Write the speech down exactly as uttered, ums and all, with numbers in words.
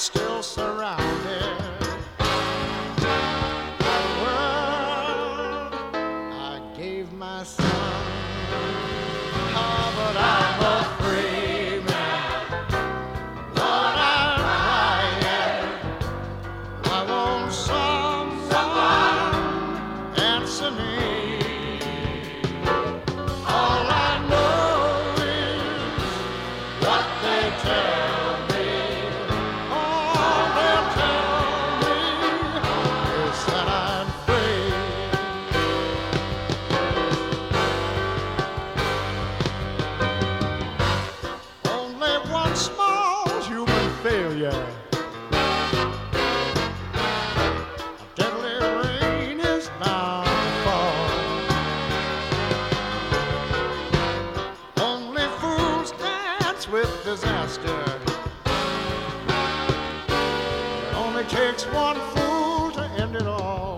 still surrounded. Well, I gave my son, oh, but I'm a free man. Lord, I'm crying. I want someone answer me. All I know is what they tell me. All they tell me is that I'm free. Only one small human failure. A deadly rain is bound to fall. Only fools dance with disaster. It only takes one fool to end it all.